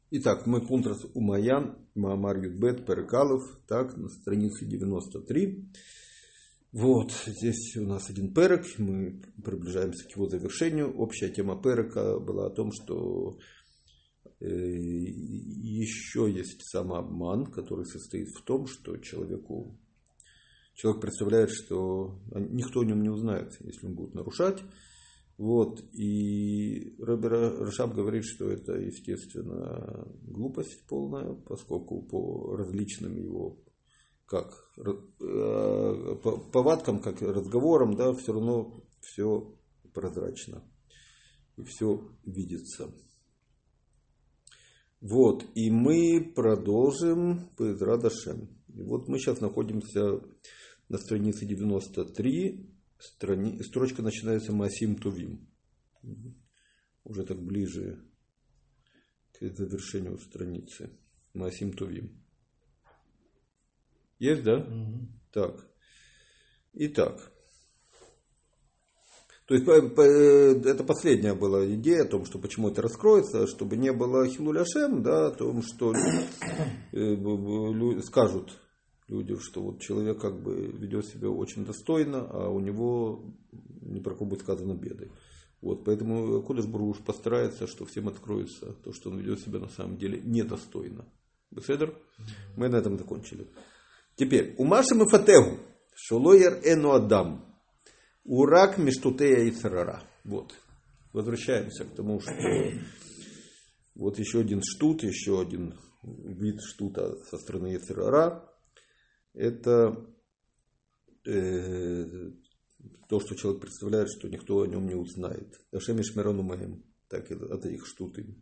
Итак, мы Кунтрас Умаян, Маамар Юдбет, Перекалов, так, на странице 93. Вот, здесь у нас один перек, мы приближаемся к его завершению. Общая тема перека была о том, что еще есть самообман, который состоит в том, что человек представляет, что никто о нем не узнает, если он будет нарушать. Вот, и Ребе Рашаб говорит, что это, естественно, глупость полная, поскольку по различным его повадкам, как разговорам, да, все равно все прозрачно и все видится. Вот, и мы продолжим Бе'эзрат Ашем. И вот мы сейчас находимся на странице 93. Строчка начинается Маасим Товим. Уже так ближе к завершению страницы. Маасим Товим. Есть, да? Так. Итак. То есть это последняя была идея о том, что почему это раскроется, чтобы не было Хилуль Ашем, да, о том, что скажут люди, что вот человек как бы ведет себя очень достойно, а у него не про кого будет сказано беды. Вот, поэтому Кодеш Барух Hu постарается, что всем откроется то, что он ведет себя на самом деле недостойно. Беседер? Мы на этом закончили. Теперь, Умашем и Фатегу, Шолоер Эну Адам, Урак Миштутея и Царара. Вот. Возвращаемся к тому, что вот еще один штут, еще один вид штута со стороны Царара. Это то, что человек представляет, что никто о нем не узнает. Ашем Ишмерану Маем. Так это их штуты.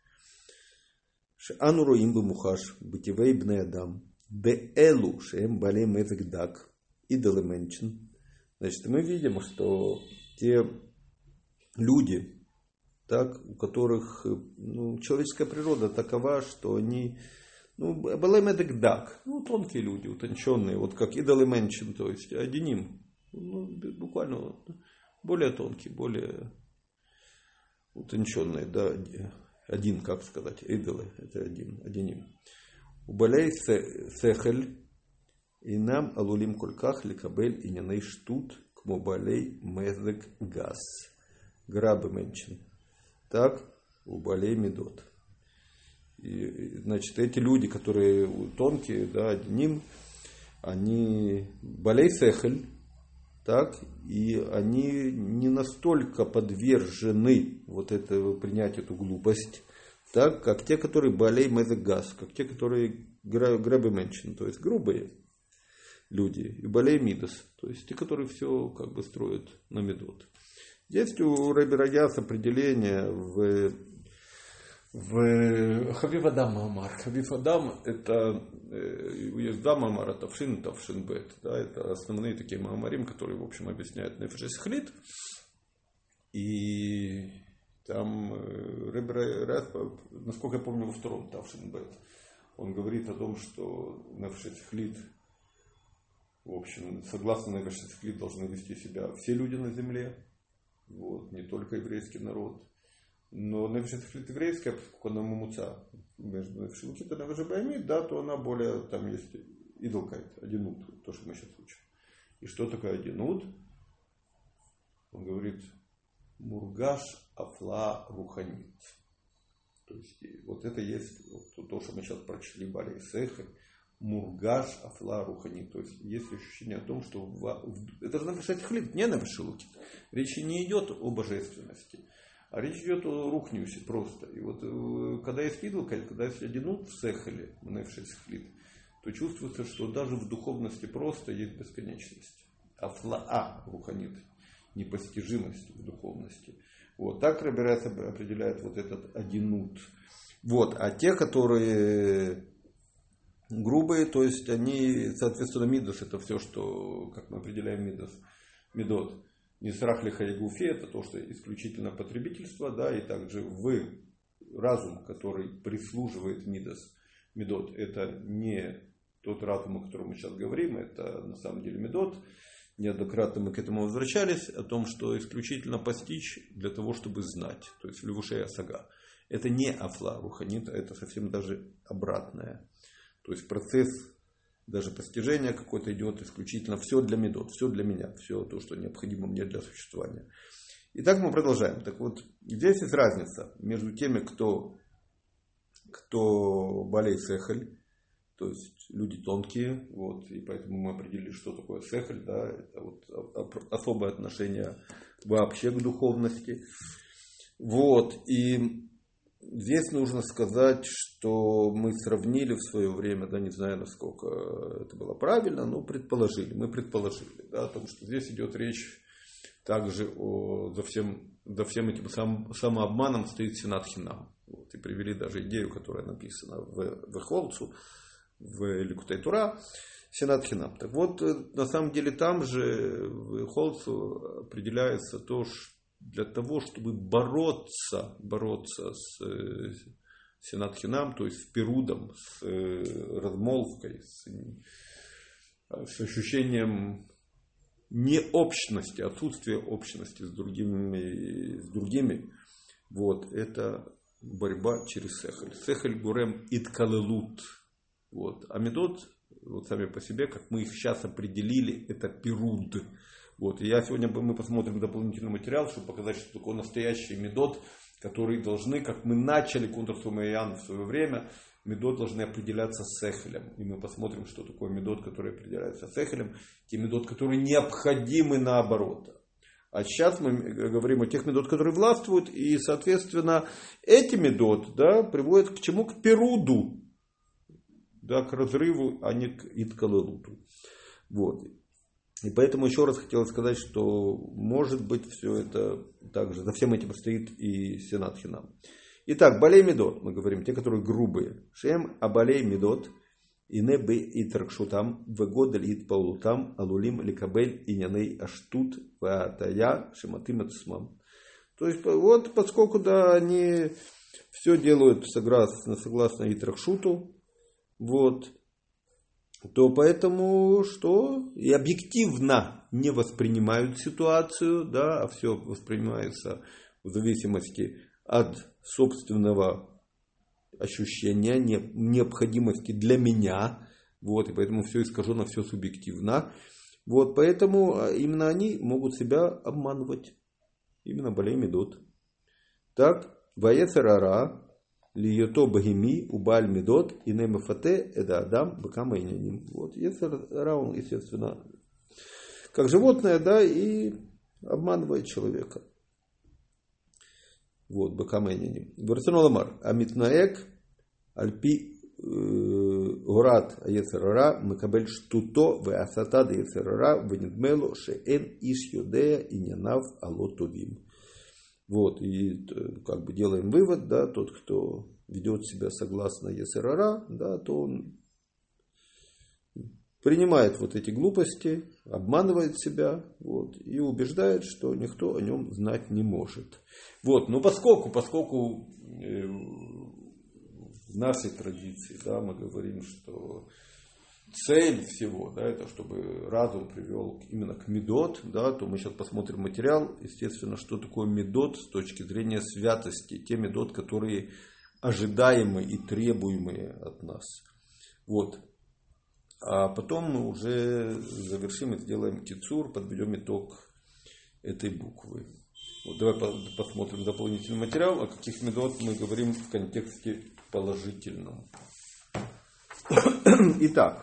Шеану роим бемухаш бытивей бней адам беэлу шеем балей мезек дак идолеменчен. Значит, мы видим, что те люди, так, у которых человеческая природа такова, что они балемедекдак, тонкие люди, утонченные, вот как идолеменчен, то есть одиним, буквально более тонкие, более утонченные, да, один, как сказать, идолы, это одиним. У балей сехель и нам алулим кольках ликабель и няней штут к мобалей мезек газ, грабы менчен, так, у балей медот. И, значит, эти люди, которые тонкие, да, одним, они балей сехель, так, и они не настолько подвержены вот это, принять эту глупость, так, как те, которые балей мезек газ, как те, которые грабы меньшин, то есть грубые люди, и балей мидас, то есть те, которые все как бы строят на медот. Есть у Ребе Раяс определение в Хавив Адам Маамар. Хавив Адам это есть да Маамар, Тавшин Бет. Да, это основные такие Маамарим, которые, в общем, объясняют Нефеш Хлит. И там Ребе Раяс, насколько я помню, во втором Тавшин Бет, он говорит о том, что Нефеш Хлит, в общем, согласно Нефеш Хлит, должны вести себя все люди на земле. Вот, не только еврейский народ. Но Нефеш Хлит еврейская, поскольку она мумуца между Нефеш Элокит и Нефеш Баамит, да, то она более, там есть идолкайт, одинут, то, что мы сейчас учим. И что такое одинут? Он говорит, мургаш афла руханит. То есть, вот это есть вот, то, что мы сейчас прочли, Балей Сехель, мургаш афла руханит. То есть, есть ощущение о том, что это же Нефеш Хлит, не Нефеш Элокит. Речь не идет о божественности. А речь идет о рухнюсе просто. И вот когда есть идолкайт, когда есть одинут в сехеле, в Нефеш Хлит, то чувствуется, что даже в духовности просто есть бесконечность. Афлаа руханит, непостижимость в духовности. Вот так Ребе Раяс определяет вот этот одинут. Вот. А те, которые грубые, то есть они, соответственно, мидас, это все, что, как мы определяем мидас, медот. Нисрах лиха и гуфи, это то, что исключительно потребительство, да, и также разум, который прислуживает мидас, медот, это не тот разум, о котором мы сейчас говорим, это на самом деле медот, неоднократно мы к этому возвращались, о том, что исключительно постичь для того, чтобы знать. То есть левушей асага. Это не афла руханит, а это совсем даже обратное. То есть процесс даже постижения какой-то идет исключительно все для медот, все для меня, все то, что необходимо мне для существования. Итак, мы продолжаем. Так вот, здесь есть разница между теми, кто балей сехель, то есть люди тонкие, вот, и поэтому мы определили, что такое сехель, да, это вот особое отношение вообще к духовности. Вот, и здесь нужно сказать, что мы сравнили в свое время, да, не знаю, насколько это было правильно, но мы предположили, да, о том, что здесь идет речь также за всем этим самообманом стоит Синат Хинам. Вот, и привели даже идею, которая написана в Холцу, в Ликутей Тура, Синат Хинам. Так вот, на самом деле там же в Холцу определяется то, что для того, чтобы бороться с Синат Хинам, то есть с пирудом, с размолвкой, с ощущением необщности, отсутствия общности с другими, вот, это борьба через сехель. Сехель гурем иткалелут. Вот. А медот, вот сами по себе, как мы их сейчас определили, это пируд. Вот. И мы посмотрим дополнительный материал, чтобы показать, что такое настоящий медот, которые должны, как мы начали Кунтрас Умаян в свое время, медот должны определяться сехелем. И мы посмотрим, что такое медот, который определяется сехелем, те медот, которые необходимы наоборот. А сейчас мы говорим о тех медот, которые властвуют, и, соответственно, эти медот, да, приводят к чему? К пируду, да, к разрыву, а не к иткалелуту. Вот. И поэтому еще раз хотел сказать, что может быть все это также, за всем этим стоит и Синат Хинам. Итак, балей медот, мы говорим, те, которые грубые. Шем абалей медот, и не бы и тракшутам, вегодель ит паулутам, алулим ликабель иняней аштут, ватая шематым ацмам. То есть, вот, поскольку, да, они все делают согласно и тракшуту, вот, то поэтому что? И объективно не воспринимают ситуацию, да, а все воспринимается в зависимости от собственного ощущения, необходимости для меня. Вот, и поэтому все искажено, все субъективно. Вот, поэтому именно они могут себя обманывать. Именно балей медот. Так, ваецер ара, лието багими, убаль медот, и немефате, эда адам, бакама иняним. Вот, ецер ара, он, естественно, как животное, да, и обманывает человека. Вот, бакама иняним. Барцено ламар, амитнаек, альпи горат ецер ара, мекабель штуто, веасатад ецер ара, венедмело, шеэн иш юдея, инянав алотовим. Вот, и как бы делаем вывод, да, тот, кто ведет себя согласно ецер ара, да, то он принимает вот эти глупости, обманывает себя, вот, и убеждает, что никто о нем знать не может. Вот, но поскольку в нашей традиции, да, мы говорим, что цель всего, да, это чтобы разум привел именно к медот, да, то мы сейчас посмотрим материал, естественно, что такое медот с точки зрения святости, те медот, которые ожидаемые и требуемые от нас. Вот. А потом мы уже завершим и сделаем кицур, подведем итог этой буквы. Вот давай посмотрим дополнительный материал, о каких медот мы говорим в контексте положительном. Итак,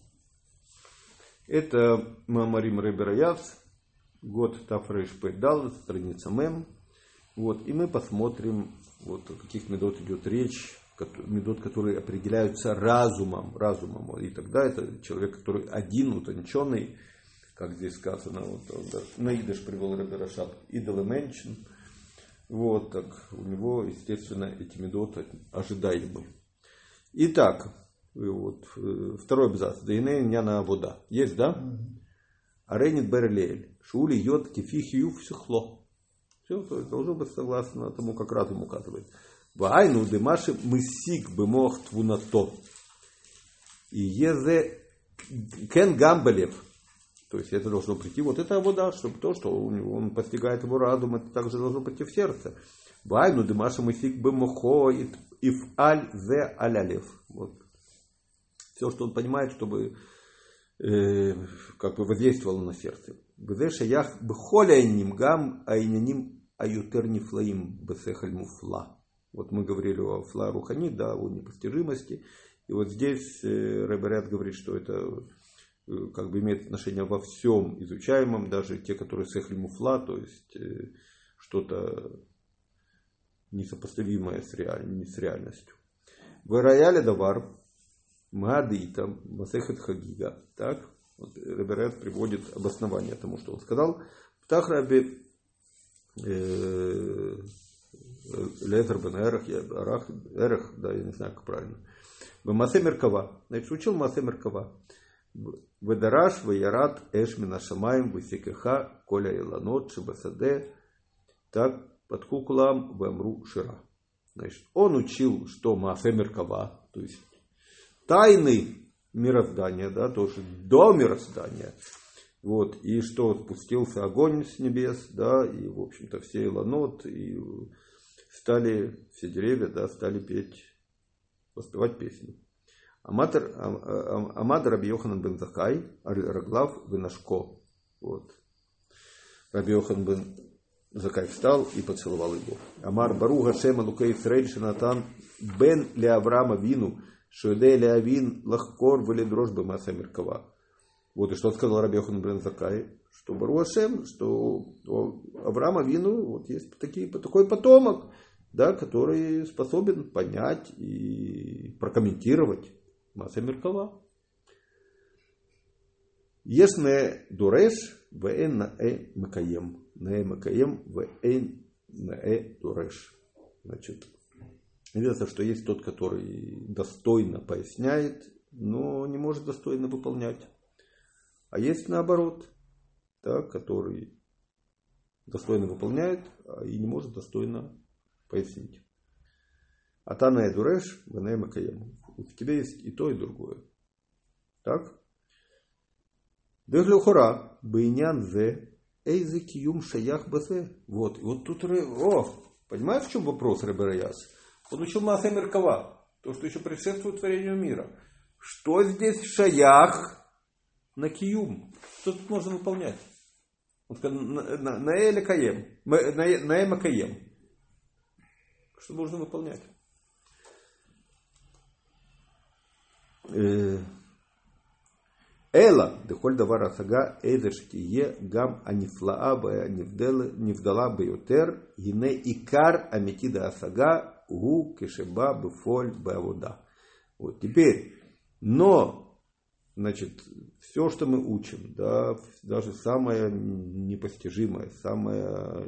это Маамарим Ребе Раяц, год Тафреш Пейдал, страница Мем. Вот, и мы посмотрим, вот, о каких медот идет речь, медот, которые определяются разумом. И тогда это человек, который один, утонченный, как здесь сказано, вот, Наидыш привел Ребе Рашаб, идолеменчен. Вот, так у него, естественно, эти медоты ожидаемы. Итак, вот, второй абзац. Дейней няна вода. Есть, да? Аренит берлеэль. Шули йод кефихию всехло. Все, то есть должно быть согласно тому, как разум указывает. Вайну демаши мысик бемох твунато. И езе кен гамбелев. То есть это должно прийти, вот это авода, чтобы то, что он постигает его разум, это также должно прийти в сердце. Вайну дымаша мусик бэмохо ифаль зе алялев. Вот. Все, что он понимает, чтобы как бы воздействовало на сердце. Бзе шаях бхоляйним гам айняним аютер нифлаим бсехаль муфла. Вот мы говорили о фла рухани, да, о непостижимости. И вот здесь Ребе Ряд говорит, что это как бы имеет отношение во всем изучаемом, даже те, которые сехаль муфла, то есть что-то несопоставимое с реальностью. В рояле давар Мадита Масехет Хагига. Так, вот Ребе Ряд приводит обоснование тому, что он сказал. Птахраби Лезер бен Эрах, да, я не знаю, как правильно. В Масе Меркава. Значит, учил Масе Меркава. Ведараш, Ваярат, Эшмина Шамаем, Висикеха, Коля Иланот, Шибасаде, так, под Кукулам, Вамру Шира. Значит, он учил, что Масе Меркава, то есть тайны мироздания, да, то есть до мироздания. Вот, и что спустился огонь с небес, да, и, в общем-то, все Иланот, и стали, все деревья, да, стали петь, воспевать песню. Амад Раби Йоханан бен Закай, Раглав Венашко. Вот. Раби Йоханан бен Закай встал и поцеловал его. Амар Бару Гашем Алукей Исраэль Шанатан бен Леаврама Вину Шуэдэ Леавин Лахкор Валидрош Бемаса Меркава. Вот и что сказал Раби Йоханан бен Закай, что Бару Гашем, что у Авраама Вину вот есть такой потомок, да, который способен понять и прокомментировать Масе Меркава. Есне дуреш вээн наэ макаем. Наэ макаем вээн наэ дуреш. Значит, известно, что есть тот, который достойно поясняет, но не может достойно выполнять. А есть наоборот, да, который достойно выполняет и не может достойно пояснить. Атана дуреш вээн макаем. В тебе есть и то, и другое. Так? Беглюхора, бейнян зе, эйзе киюм шаях базе. Вот. И вот тут, понимаешь, в чем вопрос Ребе Раяс? Он учил Масе Меркава, то, что еще предшествует творению мира. Что здесь шаях на киюм? Что тут можно выполнять? Он сказал, на эле каем, на эма каем. Что можно выполнять? Эла, дехоль давар асага, эзешкие гам анифлаа бе нивдала беютер, гине икар аметида асага, гу кешеба бефоль беавода. Вот теперь, но, значит, все, что мы учим, да, даже самое непостижимое, самое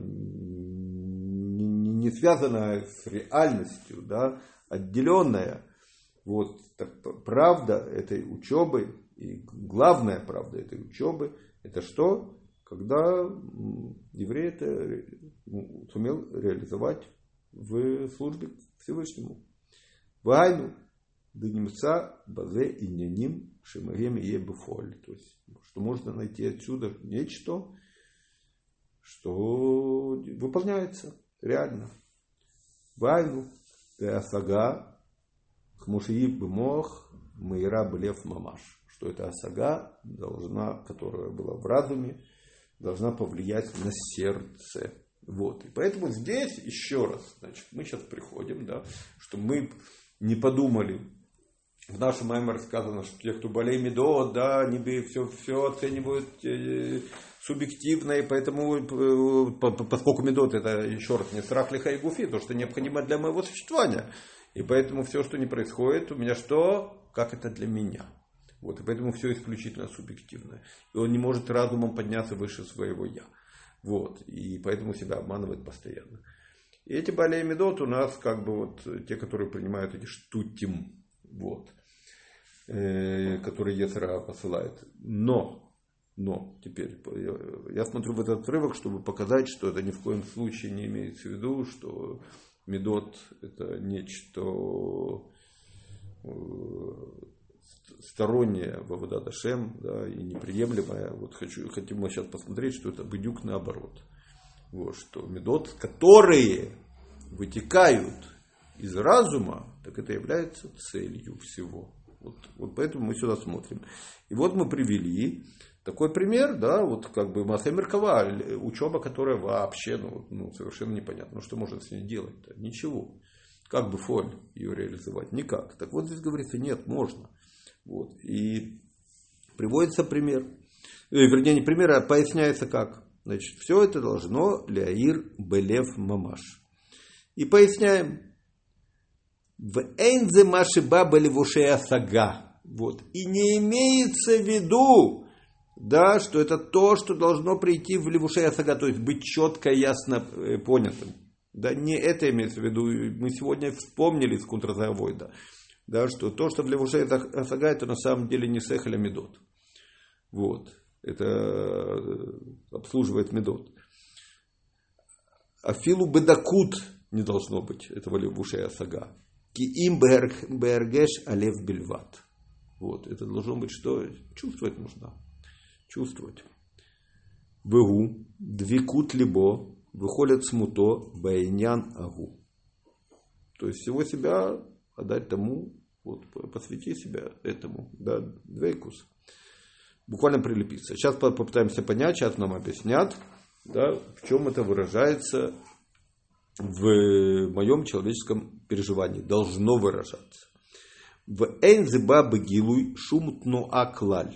не связанное с реальностью, да, отделенное. Вот правда этой учебы, и главная правда этой учебы, это что? Когда еврей это сумел реализовать в службе Всевышнему. Вайну дынемца базе иньяним шемагем ебефоль. То есть, что можно найти отсюда нечто, что выполняется реально. Вайну асага Хмушии бмох майра блев мамаш. Что эта осага должна, которая была в разуме, должна повлиять на сердце. Вот. И поэтому здесь еще раз, значит, мы сейчас приходим, да, что мы не подумали. В нашем маймере сказано, что те, кто болей медот, да, они все оценивают субъективно, и поэтому, поскольку медот это еще раз не страх лиха и гуфи, то, что необходимо для моего существования. И поэтому все, что не происходит, у меня что? Как это для меня? Вот, и поэтому все исключительно субъективное. И он не может разумом подняться выше своего я. Вот, и поэтому себя обманывает постоянно. И эти балей медот у нас как бы вот те, которые принимают эти штутим, вот, которые Ецер-ара посылает. Но теперь я смотрю в этот отрывок, чтобы показать, что это ни в коем случае не имеется в виду, что медот это нечто стороннее в Аводат Ашем, да, и неприемлемое. Вот хотим мы сейчас посмотреть, что это бедюк наоборот. Вот, что медот, которые вытекают из разума, так это является целью всего. Вот поэтому мы сюда смотрим. И вот мы привели такой пример, да, вот как бы Маасе Меркава, учеба, которая вообще совершенно непонятно. Ну что можно с ней делать-то? Ничего. Как бы фоль ее реализовать? Никак. Так вот здесь говорится, нет, можно. Вот. И приводится пример. Вернее, не пример, а поясняется как. Значит, все это должно ляир белев мамаш. И поясняем. В эйнзе машиба белевушея сага. Вот. И не имеется в виду, да, что это то, что должно прийти в левушея сага, то есть быть четко, ясно понятым. Да, не это имеется в виду. Мы сегодня вспомнили из контрзавойда, да, что то, что в левушея сага, это на самом деле не сехель, а медот. Вот. Это обслуживает медот. Афилу бедакут не должно быть этого левушея сага. Ки им бергеш алев бельват. Вот. Это должно быть что? Чувствовать нужно. Чувствовать. Вегу, двикут либо, выходят смуто, байнян агу. То есть всего себя отдать тому, вот, посвяти себя этому. Да, двейкус. Буквально прилепиться. Сейчас попытаемся понять, сейчас нам объяснят, да, в чем это выражается в моем человеческом переживании. Должно выражаться. В эйнзеба бегилуй шумтно аклаль.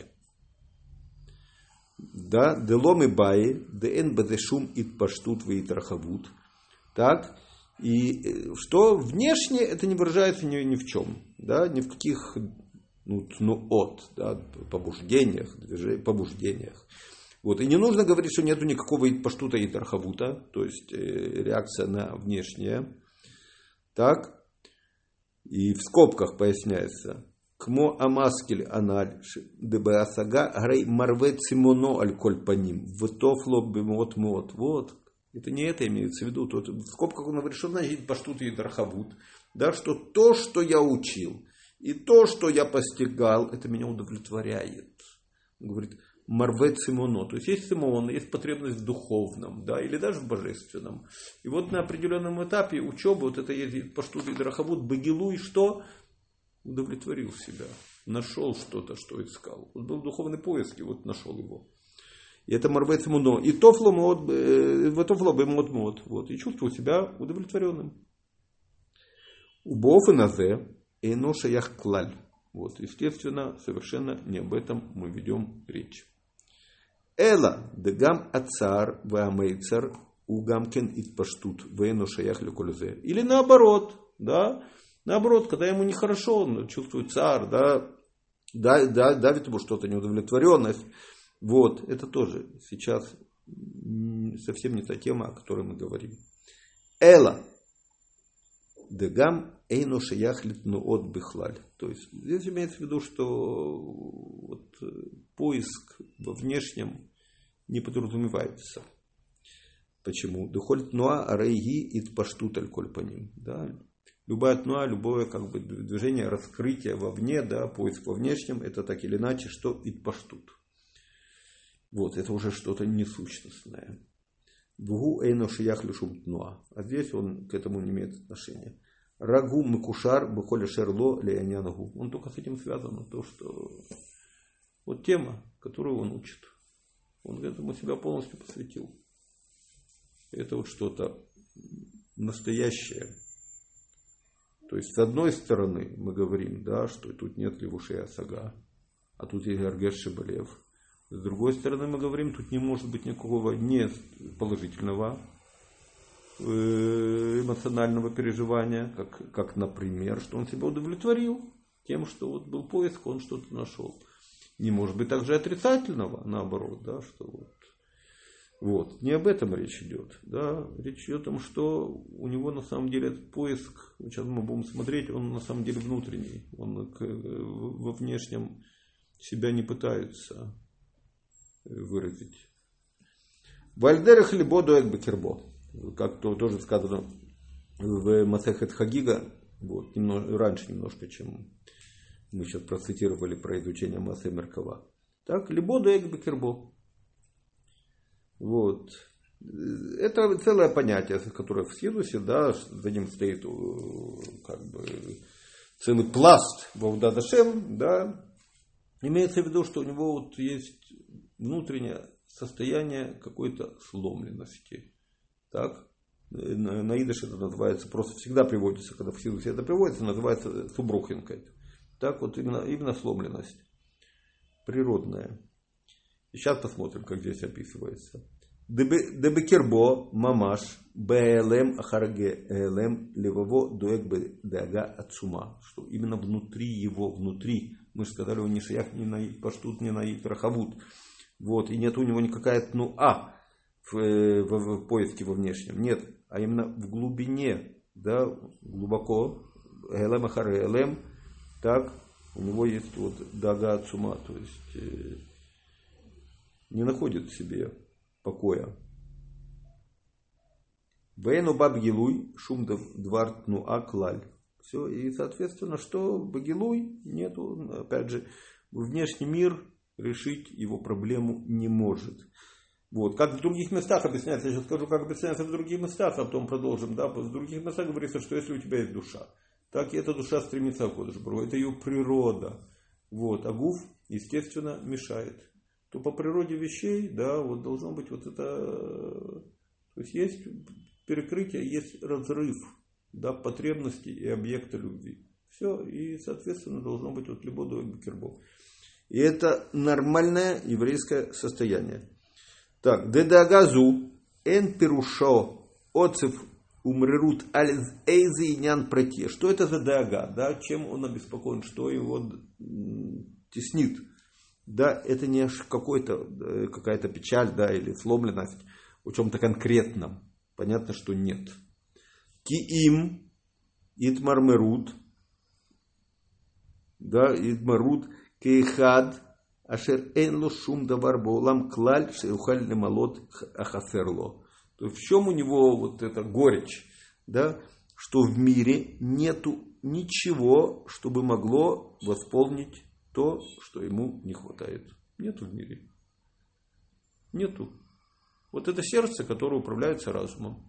Да, деломы баи, дэн бадешум ит паштут вейтрахавут. Так, и что внешне это не выражается ни в чем, да, ни в каких да, побуждениях. Вот. И не нужно говорить, что нету никакого паштута и тархавута, то есть реакция на внешнее. Так, и в скобках поясняется. Кмо амаскель аналь дебеасага грей марвет симоно аль коль паним втофло бемот мот. Вот. Это не это имеется в виду. Тут в скобках он говорит, что значит паштут и тархавут. Да, что то, что я учил, и то, что я постигал, это меня удовлетворяет. Он говорит, марвет симоно. То есть есть симон, есть потребность в духовном, да, или даже в божественном. И вот на определенном этапе учебы, вот это есть паштут и тархавут, багилу и что? Удовлетворил себя. Нашел что-то, что искал. Вот был духовный поиск, и вот нашел его. И это марвет симоно. И тофло бемот мот. Вот. И чувствовал себя удовлетворенным. Убоф и назе. Эйно шаях клаль. Вот, естественно, совершенно не об этом мы ведем речь. Эла дегам ацар ваамейцар угамкен итпаштут вэйно шаях лекользе. Или наоборот, да, наоборот, когда ему нехорошо, он чувствует цар, да, давит ему что-то, неудовлетворенность. Вот, это тоже сейчас совсем не та тема, о которой мы говорим. Эла дегам эйно шаях литнуот бихлаль. То есть здесь имеется в виду, что вот, поиск во внешнем не подразумевается. Почему? Дохоль тнуа арейги ит паштут аль коль паним. Да? Любая тнуа, любое как бы движение, раскрытие вовне, да, поиск во внешнем, это так или иначе, что ит паштут. Вот, это уже что-то несущностное. Вгу эйно шаях лишум тнуа. А здесь он к этому не имеет отношения. Рагу макушар бухоля шерло леонянагу. Он только с этим связан. То, что вот тема, которую он учит. Он этому себя полностью посвятил. Это вот что-то настоящее. То есть, с одной стороны, мы говорим, да, что тут нет левушея сага, а тут есть гаргеш шибалев. С другой стороны, мы говорим, тут не может быть никакого не положительного эмоционального переживания, как, например, что он себя удовлетворил тем, что вот был поиск, он что-то нашел. Не может быть также отрицательного, наоборот, да, что вот. Не об этом речь идет. Да. Речь идет о том, что у него на самом деле этот поиск, сейчас мы будем смотреть, он на самом деле внутренний. Он во внешнем себя не пытается выразить. Вальдерах либо дуэк бекербо. Как то тоже сказано в Масехет Хагига, вот, раньше немножко, чем Мы сейчас процитировали про изучение Маасе Меркава. Так, либо дуэг бекербо. Вот. Это целое понятие, которое в Сидусе, да, за ним стоит как бы целый пласт Ваудат Ашем, да. Имеется в виду, что у него вот есть внутреннее состояние какой-то сломленности. Так? На идыше это называется, просто всегда приводится, когда в Сидусе это приводится, называется субрухинкой. Так вот, именно сломленность. Природная. И сейчас посмотрим, как здесь описывается. Дебекербо мамаш бэлэм ахарге элэм левово дуэг бэдага ацума. Что именно внутри его, внутри. Мы же сказали, он не шаях ни на паштут, ни на рахавут. Вот, и нет у него никакая тнуа в поиске во внешнем. Нет, а именно в глубине, да, глубоко, элэм ахаре элэм, так, у него есть вот дага ацума, то есть не находит в себе покоя. Вейну баб гилуй шум двар тнуа клаль. Все, и соответственно, что багилуй нету, опять же, внешний мир решить его проблему не может. Вот, как в других местах объясняется, я сейчас скажу, как объясняется в других местах, а потом продолжим, да, в других местах говорится, что если у тебя есть душа, так и эта душа стремится к Кодеш Барух, это ее природа. Вот, а гуф, естественно, мешает. То по природе вещей, да, вот должно быть вот это, то есть перекрытие, есть разрыв, да, потребностей и объекта любви. Все, и, соответственно, должно быть вот либо бекербо. И это нормальное еврейское состояние. Так, дедагазу эн перушо оцев умрерут аль эйзинян проте. Что это за дага? Да, чем он обеспокоен, что его теснит? Да, это не какая-то печаль, да, или сломленность в чем-то конкретном. Понятно, что нет. Киим итмармерут, да, итмарут кейхад ашер энло шум давар боулам клаль шеюхаль лемалот ахасерло. То есть в чем у него вот эта горечь, да, что в мире нету ничего, чтобы могло восполнить то, что ему не хватает. Нету в мире. Нету. Вот это сердце, которое управляется разумом.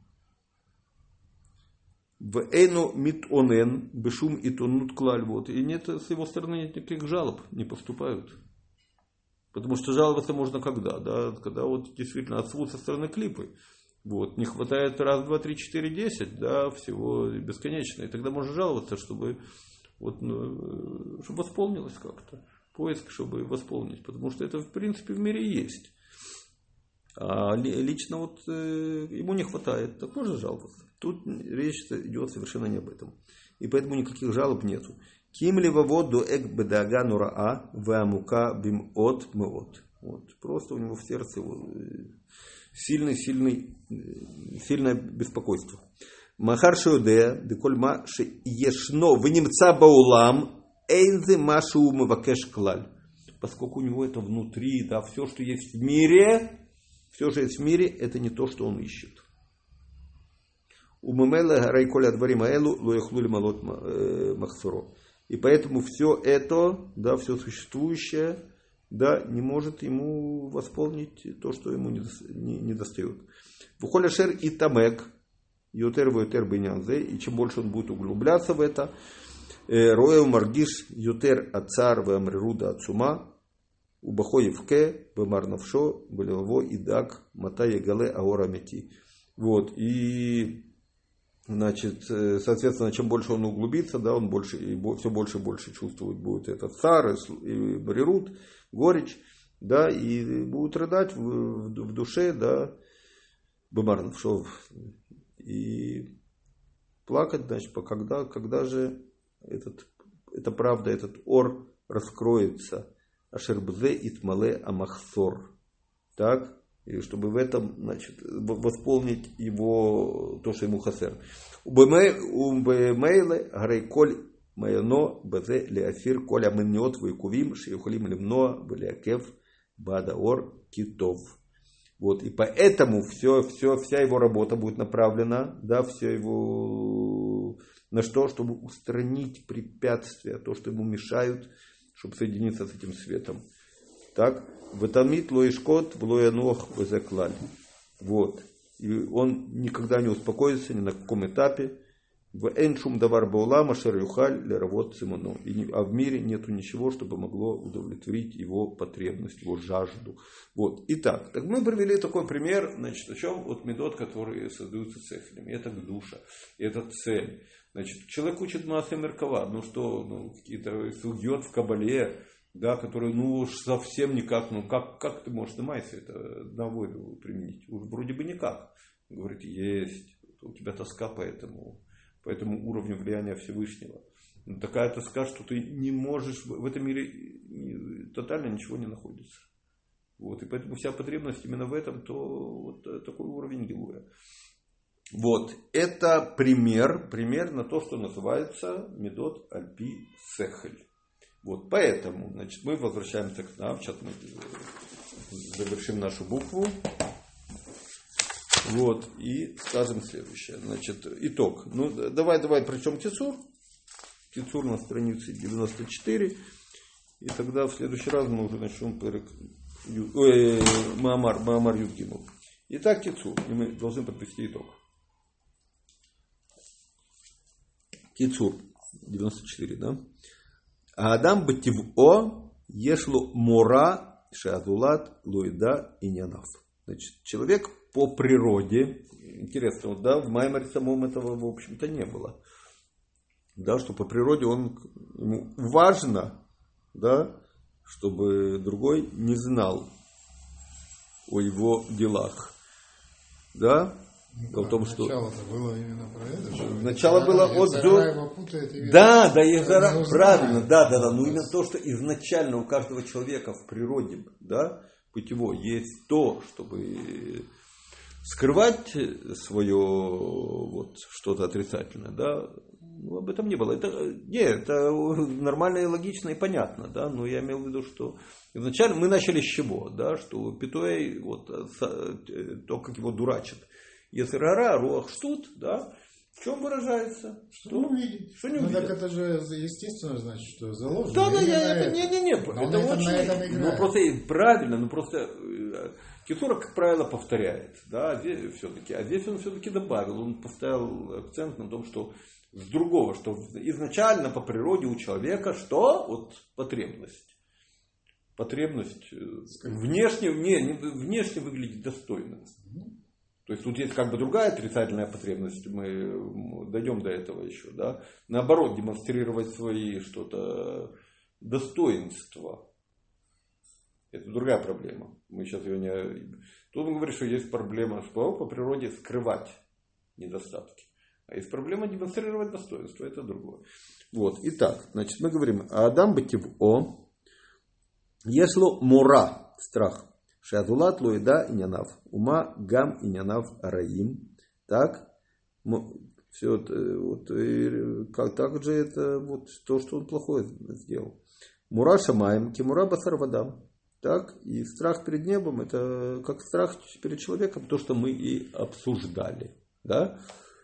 В эйну митонен бешум итонут клаль. Вот. И нет, с его стороны никаких жалоб не поступают. Потому что жаловаться можно когда? Да? Когда вот действительно отцвут со стороны клипы. Вот. Не хватает раз, два, три, четыре, 10, да, всего бесконечно. И тогда можно жаловаться, чтобы восполнилось как-то. Поиск, чтобы восполнить. Потому что это, в принципе, в мире есть. А лично вот ему не хватает. Так можно жаловаться. Тут речь идет совершенно не об этом. И поэтому никаких жалоб нету. Ким ли ваводу эк бедага нураа вамука бим от меот. Вот. Просто у него в сердце сильное беспокойство. Махар шеудея декольма ше ешно вынемца баулам эйнзе машу умывакеш клаль. Поскольку у него это внутри, да, все, что есть в мире, все, что есть в мире, это не то, что он ищет. И поэтому все это, да, все существующее, да, не может ему восполнить то, что ему не достает. Вухоляшер и тамек, ютер вютер бинянзе, и чем больше он будет углубляться в это, роэл маргиш ютер ацар вамрируда ацума, убахоевке бемарнавшо болево идак матая гале аорамети. Вот, и значит, соответственно, чем больше он углубится, да, он больше, все больше и больше чувствовать будет этот цар и барирут, горечь, да, и будут рыдать в душе, да, бемарнавшо, и плакать, значит, когда же эта правда, этот ор раскроется. Ашербзе итмале амахсор. Так? И чтобы в этом, значит, восполнить его, то, что ему хасер. Убемейле гарейколь майоно бзе леафир коля мемниот вайкувим шеюхалим лимноа белиакев бадаор китов. Вот, и поэтому вся его работа будет направлена, да, все его На что? Чтобы устранить препятствия, то, что ему мешают, чтобы соединиться с этим светом. Так, ватамит лоишкот влоянох везеклаль. Вот. И он никогда не успокоится ни на каком этапе. В эншум давар баулама шарюхаль леравот цимону. А в мире нету ничего, чтобы могло удовлетворить его потребность, его жажду. Вот. Итак, так мы привели такой пример, значит, о чем? Вот медот, которые создаются цехлями. Это душа, это цель. Значит, человек учит Маасе Меркава, какие-то сугьет в Кабале, да, которые, уж совсем никак, как ты можешь на Майсе это на волю применить? Уж вроде бы никак. Говорит, есть, у тебя тоска по этому уровню влияния Всевышнего. Но такая тоска, что ты не можешь, в этом мире тотально ничего не находится. Вот, и поэтому вся потребность именно в этом, то вот такой уровень гилуя. Вот, это пример на то, что называется медот альпи сехель. Вот, поэтому, значит, мы возвращаемся к нам. Сейчас мы завершим нашу букву. Вот, и скажем следующее. Значит, итог. Давай прочтем Кицур. Кицур на странице 94. И тогда в следующий раз мы уже начнем Маамар Юд Гимел. Итак, Кицур. И мы должны подвести итог. Кицур 94, да? Адам бативо ешло мора шеазулат луида и нянав. Значит, человек по природе, интересно, вот, да, в Маймаре самом этого, в общем-то, не было. Да, что по природе ему важно, да, чтобы другой не знал о его делах. Да? Да, о том, что... Начало-то было именно про это. Начало было от... Да, Езара, правильно, да. Ну именно то, что изначально у каждого человека в природе, да, путево, есть то, чтобы скрывать свое вот, что-то отрицательное, да, об этом не было. Это нормально и логично и понятно, да, но я имел в виду, что изначально мы начали с чего, да, что Питуэй, вот, то, как его дурачат. Если рара, руах штут, да, в чем выражается? Что не увидит. Что не увидит. Так это же естественно, значит, что заложено. Да, это очень, просто правильно, просто Кицура, как правило, повторяет, да, здесь он все-таки добавил, он поставил акцент на том, что с другого, что изначально по природе у человека что? Вот потребность. Потребность внешне выглядеть достойным. То есть тут есть как бы другая отрицательная потребность, мы дойдем до этого еще, да. Наоборот, демонстрировать свои что-то достоинства. Это другая проблема. Мы сейчас ее не... Тут он говорит, что есть проблема, что по природе скрывать недостатки. А есть проблема демонстрировать достоинство, это другое. Вот, итак, значит, мы говорим, Адам бативо, ешло мура, страх. Шеазулат луида и нянав. Ума гам и нянав араим. Так. Все, вот, как так же это вот то, что он плохое сделал. Мура шамаем, кимура басар вадам. Так. И страх перед небом это как страх перед человеком, то, что мы и обсуждали. Да?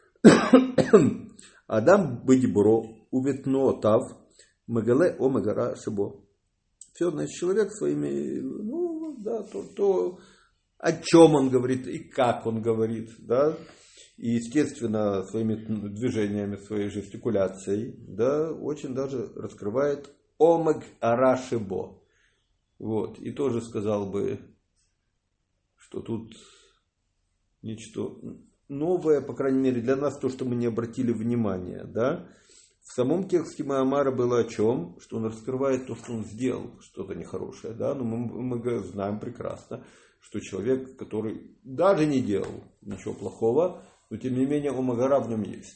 Адам бедибуро уветно тав магале о магара шибо. Все, значит, человек своими, то, о чем он говорит и как он говорит, да, и, естественно, своими движениями, своей жестикуляцией, да, очень даже раскрывает омег арашибо. Вот, и тоже сказал бы, что тут нечто новое, по крайней мере, для нас, то, что мы не обратили внимания, да. В самом тексте Маамара было о чем? Что он раскрывает то, что он сделал, что-то нехорошее. Да? Но мы знаем прекрасно, что человек, который даже не делал ничего плохого, но тем не менее омагара в нем есть.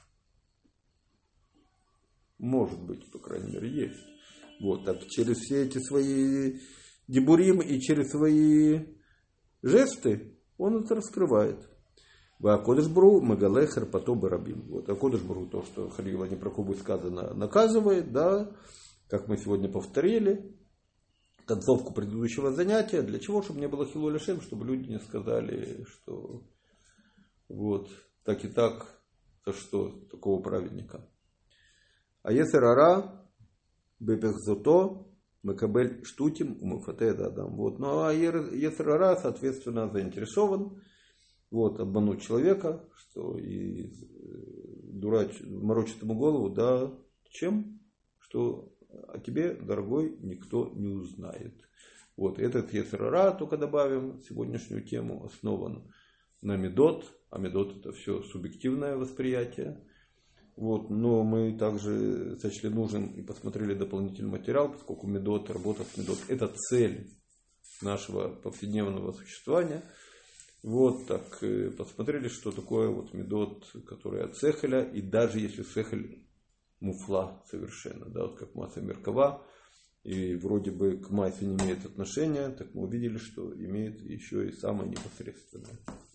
Может быть, по крайней мере, есть. Вот, так через все эти свои дебурим и через свои жесты он это раскрывает. А Кодеш Бару Магале Харпато Барабим. Вот, а Кодеш Бару, то, что Халила Непрокубы сказано, наказывает, да, как мы сегодня повторили, концовку предыдущего занятия. Для чего? Чтобы не было Хилуля Шем, чтобы люди не сказали, что вот так и так за что такого праведника. А Ецер-ара бепехзото мекабель штутим умафате дадам. Вот. Ну а Ецер-ара, соответственно, заинтересован обмануть человека, что и морочит ему голову, да, чем? Что о тебе, дорогой, никто не узнает. Вот. Этот Ецер-ара, только добавим, сегодняшнюю тему, основан на медот, а медот это все субъективное восприятие. Вот. Но мы также сочли нужным и посмотрели дополнительный материал, поскольку медот, работа с медот это цель нашего повседневного существования. Вот так посмотрели, что такое медот, который от сехеля, и даже если сехель муфла совершенно, да, вот как масса меркава, и вроде бы к массе не имеет отношения, так мы увидели, что имеет еще и самое непосредственное.